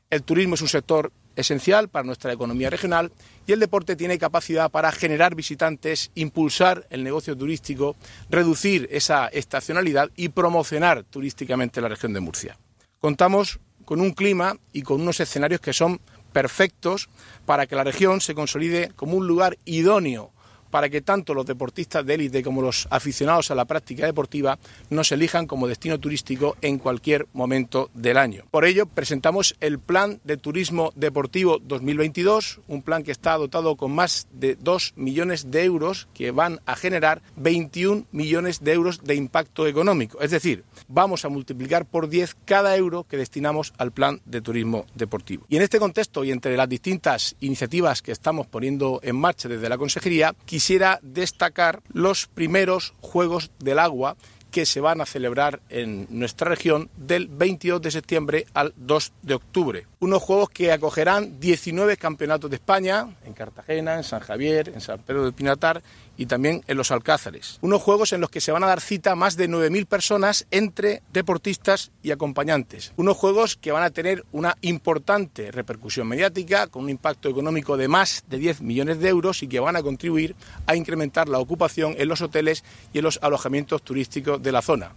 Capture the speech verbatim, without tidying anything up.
El turismo es un sector esencial para nuestra economía regional y el deporte tiene capacidad para generar visitantes, impulsar el negocio turístico, reducir esa estacionalidad y promocionar turísticamente la región de Murcia. Contamos con un clima y con unos escenarios que son perfectos para que la región se consolide como un lugar idóneo para que tanto los deportistas de élite como los aficionados a la práctica deportiva nos elijan como destino turístico en cualquier momento del año. Por ello, presentamos el Plan de Turismo Deportivo dos mil veintidós, un plan que está dotado con más de dos millones de euros que van a generar veintiún millones de euros de impacto económico. Es decir, vamos a multiplicar por diez cada euro que destinamos al Plan de Turismo Deportivo. Y en este contexto y entre las distintas iniciativas que estamos poniendo en marcha desde la Consejería, quisiera destacar los primeros Juegos del Agua que se van a celebrar en nuestra región del veintidós de septiembre al dos de octubre. Unos Juegos que acogerán diecinueve campeonatos de España, en Cartagena, en San Javier, en San Pedro del Pinatar y también en los Alcázares. Unos Juegos en los que se van a dar cita a más de nueve mil personas entre deportistas y acompañantes. Unos Juegos que van a tener una importante repercusión mediática, con un impacto económico de más de diez millones de euros y que van a contribuir a incrementar la ocupación en los hoteles y en los alojamientos turísticos de la zona.